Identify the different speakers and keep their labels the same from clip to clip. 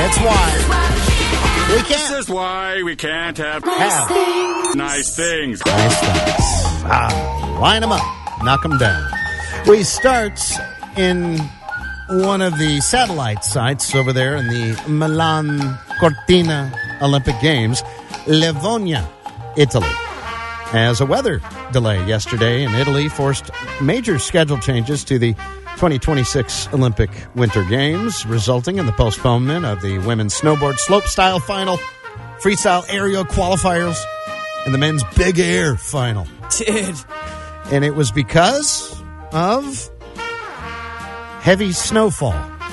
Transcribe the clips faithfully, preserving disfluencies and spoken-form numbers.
Speaker 1: That's why we can't.
Speaker 2: This is why we can't have,
Speaker 1: have
Speaker 2: nice things.
Speaker 1: Nice things. Ah, line them up. Knock them down. We start in one of the satellite sites over there in the Milan Cortina Olympic Games, Livonia, Italy. As a weather delay yesterday in Italy forced major schedule changes to the twenty twenty-six Olympic Winter Games, resulting in the postponement of the women's snowboard slopestyle final, freestyle aerial qualifiers, and the men's big air final.
Speaker 3: Dude.
Speaker 1: And it was because of heavy snowfall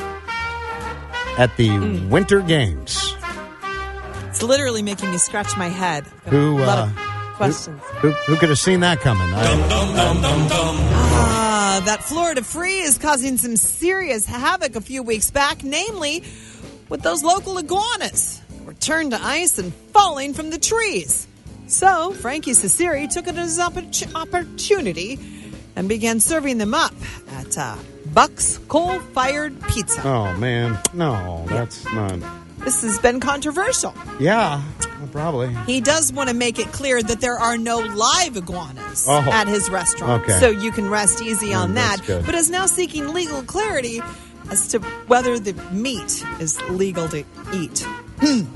Speaker 1: at the mm. Winter Games.
Speaker 3: It's literally making me scratch my head.
Speaker 1: Who,
Speaker 3: a lot
Speaker 1: uh,
Speaker 3: of questions.
Speaker 1: Who, who, who could have seen that coming? I,
Speaker 4: Dum, dum, dum, dum, dum.
Speaker 3: Ah, that Florida freeze is causing some serious havoc a few weeks back, namely with those local iguanas that were turned to ice and falling from the trees. So Frankie Ciceri took it as an oppor- opportunity and began serving them up at uh, Buck's Coal-Fired Pizza.
Speaker 1: Oh, man. No, that's not...
Speaker 3: This has been controversial.
Speaker 1: Yeah, probably.
Speaker 3: He does want to make it clear that there are no live iguanas
Speaker 1: oh,
Speaker 3: at his restaurant.
Speaker 1: Okay.
Speaker 3: So you can rest easy on
Speaker 1: mm,
Speaker 3: that.
Speaker 1: Good.
Speaker 3: But is now seeking legal clarity as to whether the meat is legal to eat. Hmm.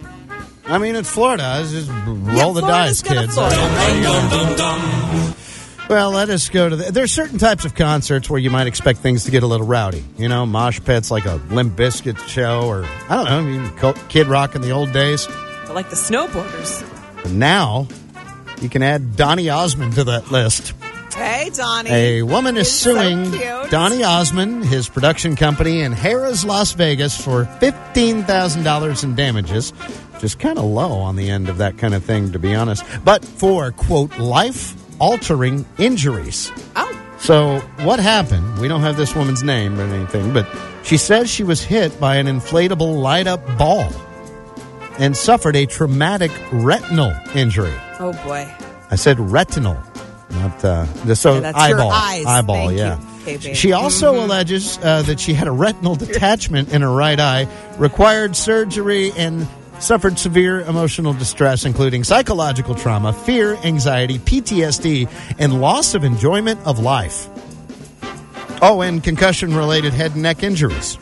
Speaker 1: I mean, it's Florida. It's just roll
Speaker 3: yeah,
Speaker 1: the
Speaker 3: Florida's
Speaker 1: dice, kids.
Speaker 4: Dum, dum, dum, dum.
Speaker 1: Well, let us go to the... There's certain types of concerts where you might expect things to get a little rowdy. You know, mosh pits like a Limp Bizkit show or, I don't know, I mean, Kid Rock in the old days.
Speaker 3: I like the snowboarders.
Speaker 1: But now, you can add Donny Osmond to that list.
Speaker 3: Hey, Donnie.
Speaker 1: A woman is
Speaker 3: He's
Speaker 1: suing
Speaker 3: so cute.
Speaker 1: Donny Osmond, his production company, in Harrah's, Las Vegas for fifteen thousand dollars in damages, which is kind of low on the end of that kind of thing, to be honest. But for, quote, life-altering injuries.
Speaker 3: Oh.
Speaker 1: So what happened? We don't have this woman's name or anything, but she says she was hit by an inflatable light-up ball and suffered a traumatic retinal injury.
Speaker 3: Oh, boy.
Speaker 1: I said retinal. Not uh, the so
Speaker 3: yeah, that's
Speaker 1: eyeball,
Speaker 3: your eyes.
Speaker 1: eyeball,
Speaker 3: Thank
Speaker 1: yeah.
Speaker 3: You, K B.
Speaker 1: She also
Speaker 3: mm-hmm.
Speaker 1: alleges uh, that she had a retinal detachment in her right eye, required surgery, and suffered severe emotional distress, including psychological trauma, fear, anxiety, P T S D, and loss of enjoyment of life. Oh, and concussion-related head and neck injuries.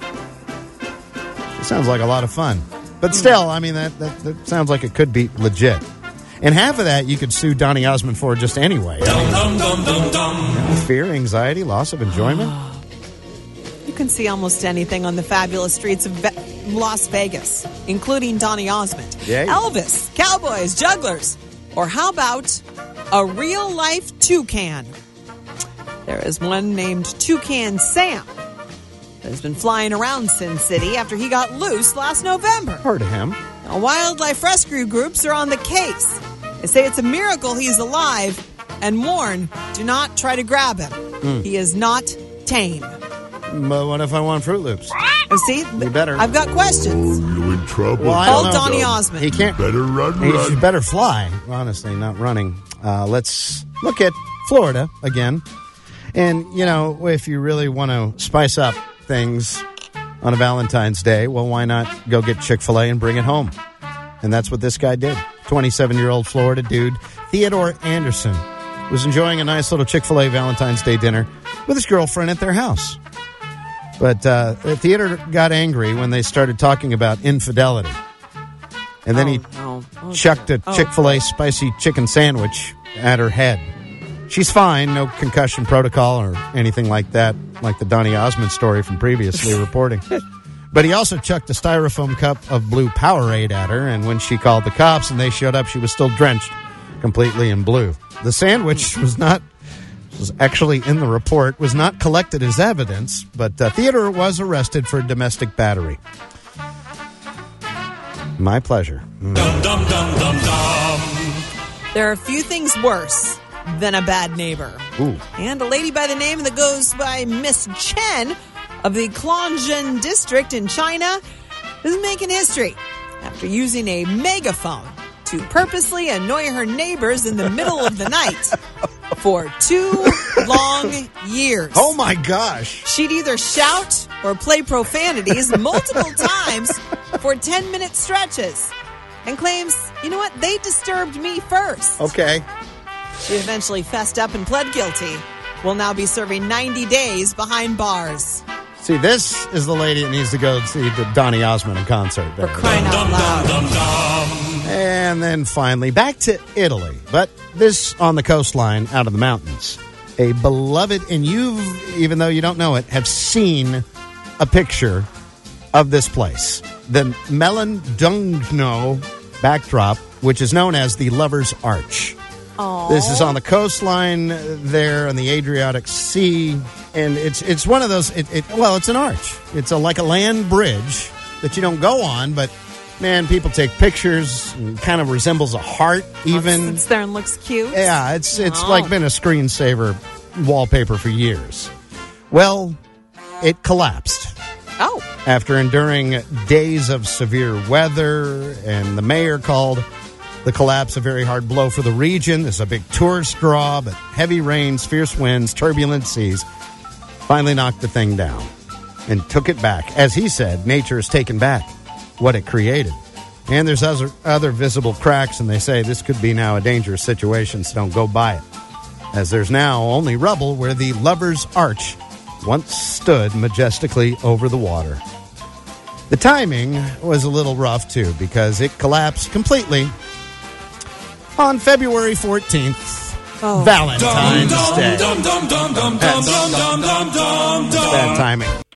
Speaker 1: It sounds like a lot of fun, but still, I mean that that, that sounds like it could be legit. And half of that you could sue Donny Osmond for just anyway. I mean,
Speaker 4: Dum, dum, dum, dum.
Speaker 1: you know, fear, anxiety, loss of enjoyment.
Speaker 3: You can see almost anything on the fabulous streets of Ve- Las Vegas, including Donny Osmond,
Speaker 1: Yay.
Speaker 3: Elvis, cowboys, jugglers, or how about a real-life toucan? There is one named Toucan Sam that has been flying around Sin City after he got loose last November.
Speaker 1: Heard of him.
Speaker 3: Now, wildlife rescue groups are on the case. They say it's a miracle he's alive and warn, do not try to grab him. Mm. He is not tame.
Speaker 1: But what if I want Fruit Loops?
Speaker 3: Oh, see?
Speaker 1: You better.
Speaker 3: I've got questions.
Speaker 4: Oh, you in trouble.
Speaker 1: Well, I don't
Speaker 3: Call
Speaker 1: know.
Speaker 3: Donny Osmond.
Speaker 1: He can't.
Speaker 4: Better run,
Speaker 1: He
Speaker 4: run.
Speaker 1: should better fly. Honestly, not running. Uh, let's look at Florida again. And, you know, if you really want to spice up things on a Valentine's Day, well, why not go get Chick-fil-A and bring it home? And that's what this guy did. twenty-seven-year-old Florida dude, Theodore Anderson, was enjoying a nice little Chick-fil-A Valentine's Day dinner with his girlfriend at their house. But uh, Theodore got angry when they started talking about infidelity. And then
Speaker 3: Oh,
Speaker 1: he
Speaker 3: no. Oh,
Speaker 1: chucked a
Speaker 3: oh.
Speaker 1: Chick-fil-A spicy chicken sandwich at her head. She's fine, no concussion protocol or anything like that, like the Donny Osmond story from previously reporting. But he also chucked a styrofoam cup of blue Powerade at her, and when she called the cops and they showed up, she was still drenched completely in blue. The sandwich was not, was actually in the report, was not collected as evidence, but uh, Theodore was arrested for domestic battery. My pleasure. Mm.
Speaker 4: Dum, dum, dum, dum, dum.
Speaker 3: There are a few things worse than a bad neighbor.
Speaker 1: Ooh.
Speaker 3: And a lady by the name that goes by Miss Chen of the Klonzhen district in China is making history after using a megaphone to purposely annoy her neighbors in the middle of the night for two long years.
Speaker 1: Oh, my gosh.
Speaker 3: She'd either shout or play profanities multiple times for ten-minute stretches and claims, you know what, they disturbed me first.
Speaker 1: Okay.
Speaker 3: She eventually fessed up and pled guilty. Will now be serving ninety days behind bars.
Speaker 1: See, this is the lady that needs to go see the Donny Osmond in concert.
Speaker 3: For crying out loud.
Speaker 1: And then finally, back to Italy. But this on the coastline out of the mountains. A beloved, and you've, even though you don't know it, have seen a picture of this place. The Melendugno backdrop, which is known as the Lover's Arch.
Speaker 3: Aww.
Speaker 1: This is on the coastline there on the Adriatic Sea, and it's it's one of those. It, it, well, it's an arch. It's a, like a land bridge that you don't go on, but man, people take pictures. And kind of resembles a heart, even.
Speaker 3: Sits there and looks cute.
Speaker 1: Yeah, it's it's
Speaker 3: Oh.
Speaker 1: like been a screensaver wallpaper for years. Well, it collapsed.
Speaker 3: Oh.
Speaker 1: After enduring days of severe weather, and the mayor called the collapse a very hard blow for the region. There's a big tourist draw, but heavy rains, fierce winds, turbulent seas finally knocked the thing down and took it back. As he said, nature has taken back what it created. And there's other, other visible cracks, and they say this could be now a dangerous situation, so don't go by it. As there's now only rubble where the Lover's Arch once stood majestically over the water. The timing was a little rough, too, because it collapsed completely on February fourteenth,
Speaker 3: Oh.
Speaker 1: Valentine's Day.
Speaker 4: Dum dum dum dum dum
Speaker 1: That's
Speaker 4: dum dum dum dum dum.
Speaker 1: bad timing.